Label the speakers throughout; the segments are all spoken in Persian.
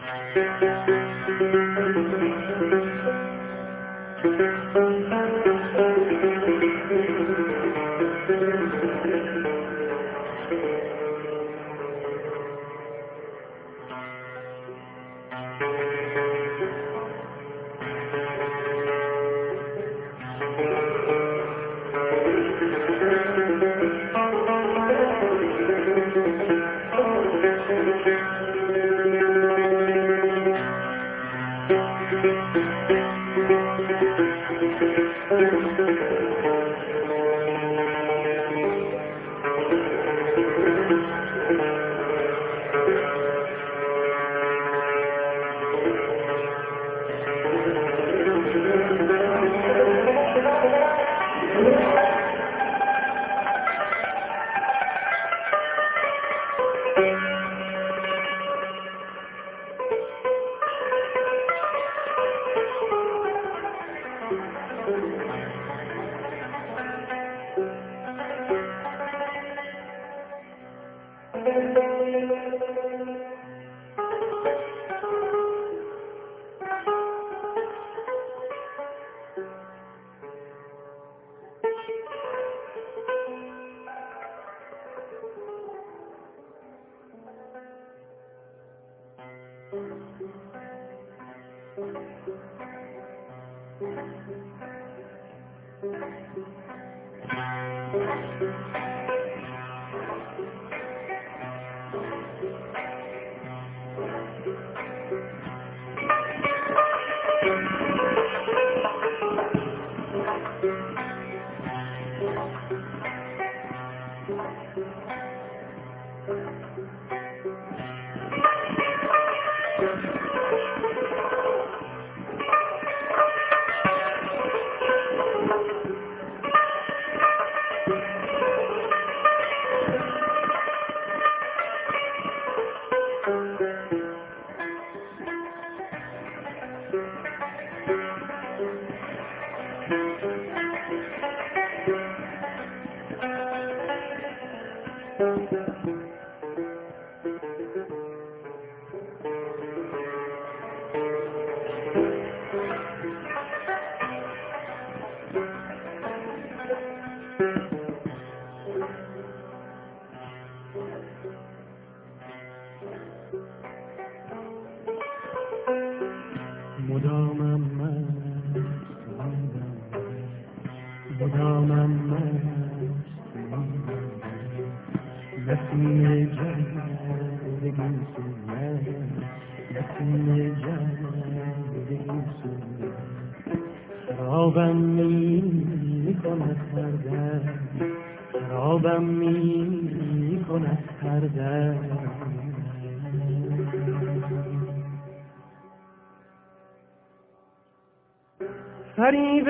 Speaker 1: فریب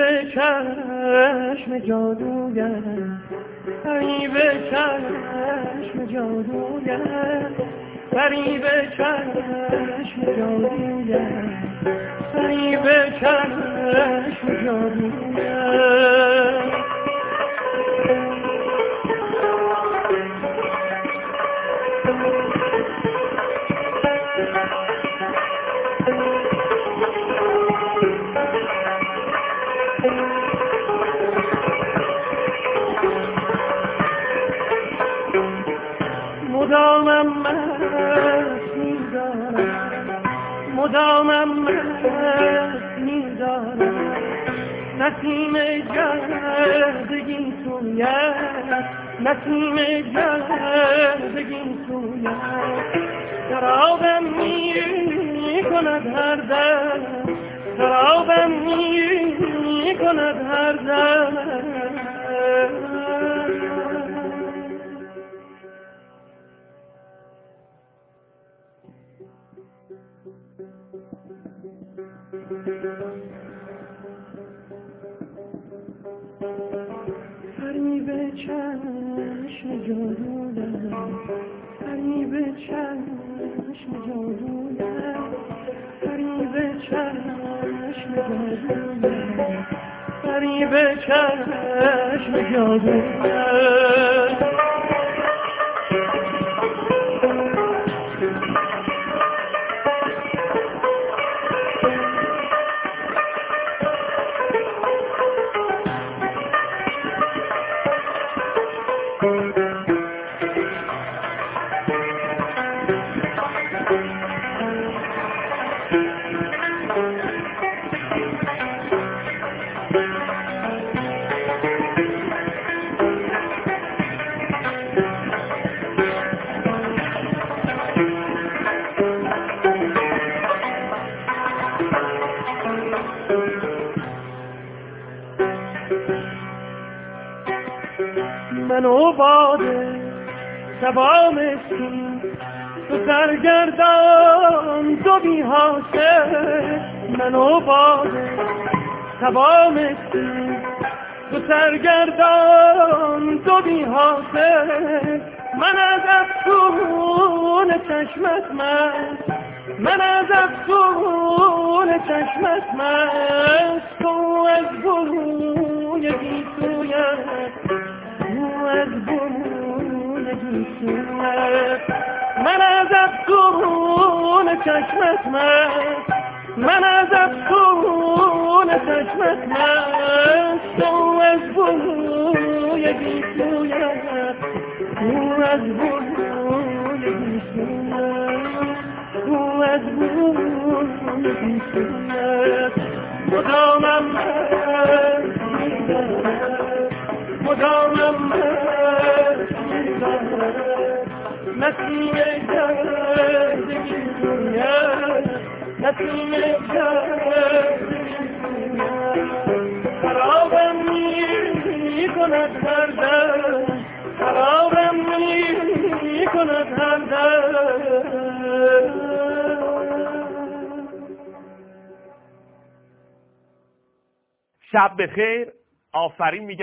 Speaker 1: چشم جادوگر، فریب چشم جادوگر، فریب چشم جادوگر، فریب چشم جادوگر. مدامم مست می‌دارم، مدامم مست می‌دارم، نسیم گردگی سویت، نسیم گردگی سویت، شرابم می‌کند هر دم، شرابم می‌کند هر دم. فریب چشم جادوگر، فریب چشم جادوگر، فریب چشم جادوگر، فریب چشم جادوگر. من و باده شبا مسکین تو سرگردان تو بی حاصل من و باده شبا مسکین تو سرگردان تو بی حاصل من از افسون چشمت من از افسون چشمت مست تو از بروی گیسویت تو از بروی گیسویت من از افسون چشمت مست من از افسون چشمت مست تو از بروی گیسویت تو از بروی گیسویت تو از بروی گیسویت مدامم مدامم نسیم گرد گیسویت نسیم گرد خرابم می کند هر دم خرابم می کند هر دم.
Speaker 2: شب بخیر. آفرین میگم